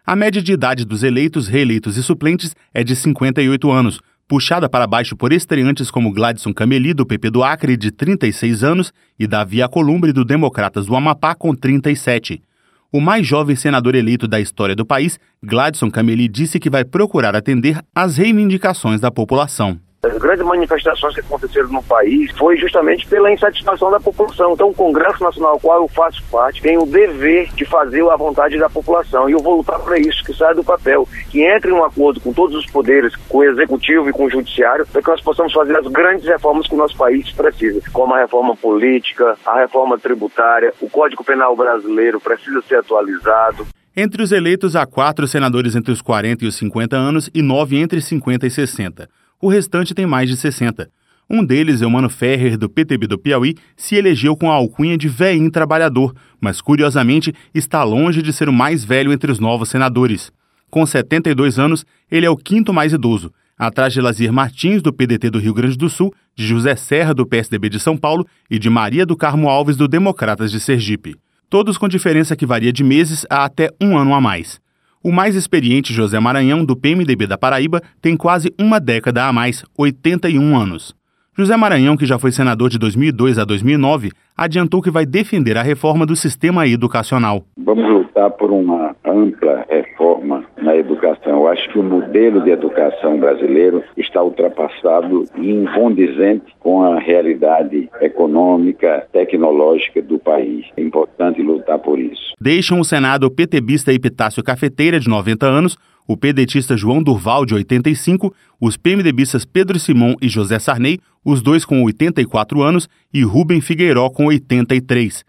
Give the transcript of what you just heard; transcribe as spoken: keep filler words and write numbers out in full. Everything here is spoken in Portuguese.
A média de idade dos eleitos, reeleitos e suplentes é de cinquenta e oito anos, puxada para baixo por estreantes como Gladson Cameli, do P P do Acre, de trinta e seis anos, e Davi Alcolumbre, do Democratas do Amapá, com trinta e sete. O mais jovem senador eleito da história do país, Gladson Cameli, disse que vai procurar atender às reivindicações da população. As grandes manifestações que aconteceram no país foi justamente pela insatisfação da população. Então o Congresso Nacional, ao qual eu faço parte, tem o dever de fazer a vontade da população. E eu vou lutar para isso, que saia do papel, que entre em um acordo com todos os poderes, com o Executivo e com o Judiciário, para que nós possamos fazer as grandes reformas que o nosso país precisa, como a reforma política, a reforma tributária, o Código Penal brasileiro precisa ser atualizado. Entre os eleitos, há quatro senadores entre os quarenta e os cinquenta anos e nove entre cinquenta e sessenta. O restante tem mais de sessenta. Um deles, Eumano Ferrer, do P T B do Piauí, se elegeu com a alcunha de velhinho trabalhador, mas, curiosamente, está longe de ser o mais velho entre os novos senadores. Com setenta e dois anos, ele é o quinto mais idoso, atrás de Lazier Martins, do P D T do Rio Grande do Sul, de José Serra, do P S D B de São Paulo e de Maria do Carmo Alves, do Democratas de Sergipe. Todos com diferença que varia de meses a até um ano a mais. O mais experiente, José Maranhão, do P M D B da Paraíba, tem quase uma década a mais, oitenta e um anos. José Maranhão, que já foi senador de dois mil e dois a dois mil e nove, adiantou que vai defender a reforma do sistema educacional. Vamos lutar por uma ampla reforma na educação. Eu acho que o modelo de educação brasileiro está ultrapassado e incondizente com a realidade econômica, tecnológica do país. É importante lutar por isso. Deixam o Senado o petebista Epitácio Cafeteira, de noventa anos, o pedetista João Durval, de oitenta e cinco, os PMDBistas Pedro Simon e José Sarney, os dois com oitenta e quatro anos, e Rubem Figueiró, com oitenta e três.